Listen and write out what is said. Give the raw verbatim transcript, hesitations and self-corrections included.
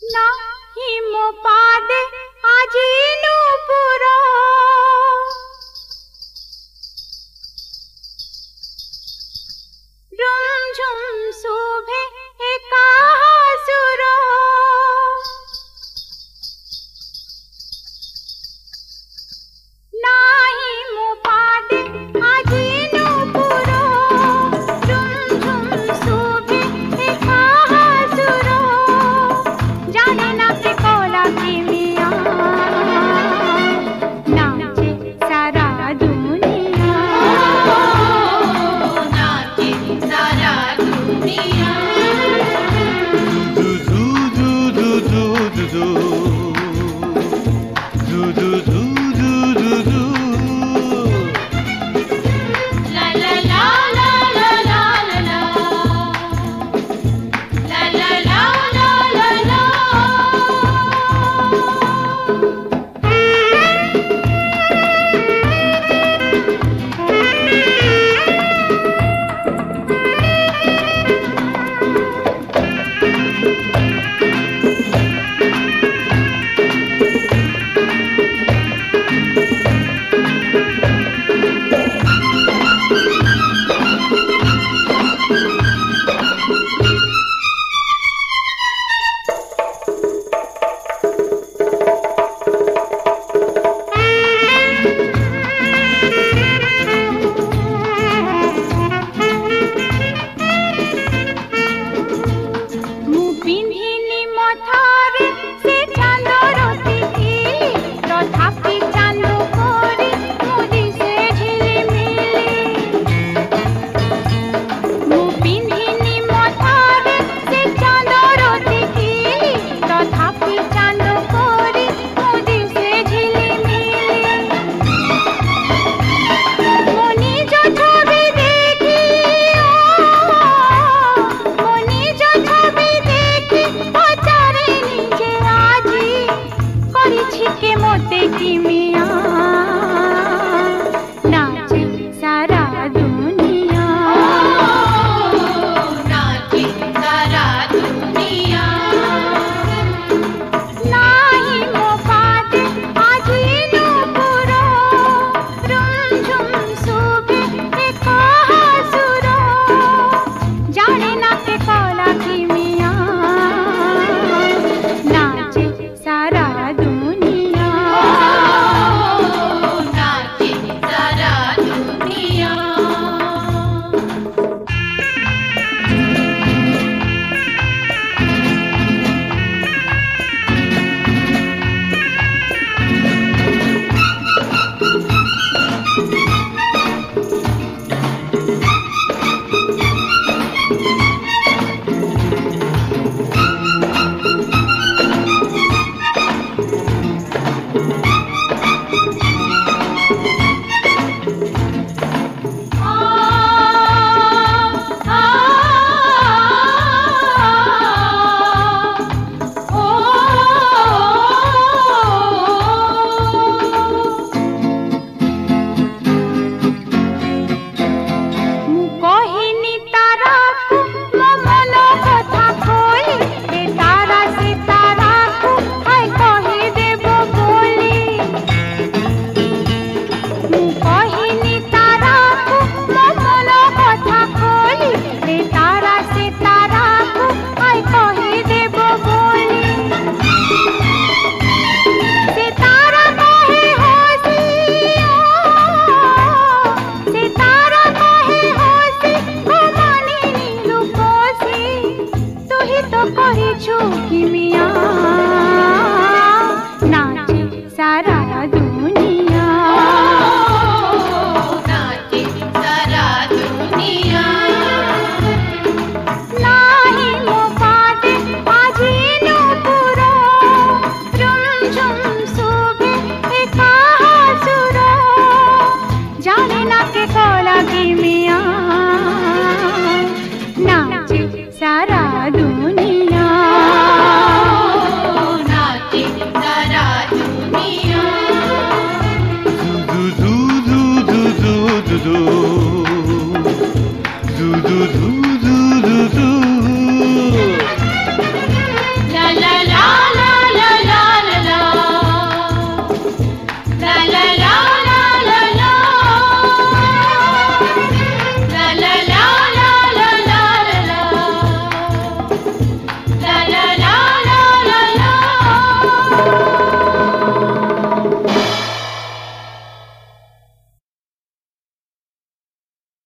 नाही मो पादे आजी नूपुर रुमझुम शोभे एका सुर नाही मो पादे आजी नूपुर रुमझुम शोभे एका सुर जाने ना के कोला की मिया नाचे सारा दुनिया नाचे सारा दुनिया दू दू दू दू दू दू दू दू दू दू दू दू ला ला ला ला ला ला ला ला ला ला ला ला मु पिंधिनी मथारे से चांदर तिथिली तथापि चांद कोरी मोदी से झिलिमिली मु पिंधिनी मथारे से चांदर तिथिली तथापि चांद कोरी मोदी से झिलिमिली मो निज छवि देखी मो निज छवि देखी पचारे निजे आजी करिछि के मोते की मिया नाचे सारा दुनिया नाचे सारा दुनिया नाही मो पादे आजी नूपुर रुमझुम शोभे एका सुर जाने ना के कोला की मिया नाचे सारा दुनिया नाचे सारा दुनिया मु कहिनी तारा को मो मन कथा खोली ए तारा से तारा को हाय कहि देबो बोली मु कहिनी तारा को मो मन कथा खोली ए तारा से तारा को हाय कहि देबो बोली से तारा कहे हसी से तारा कहे हसी घुमानी नीलू कोसी तू ही तो करिछु कि मिया नाचे सारा दुनिया नाचे सारा दुनिया नाही मो पादे आजी नूपुर रुमझुम शोभे एका सुर जाने ना के कोला की मिया नाचे सारा दुनिया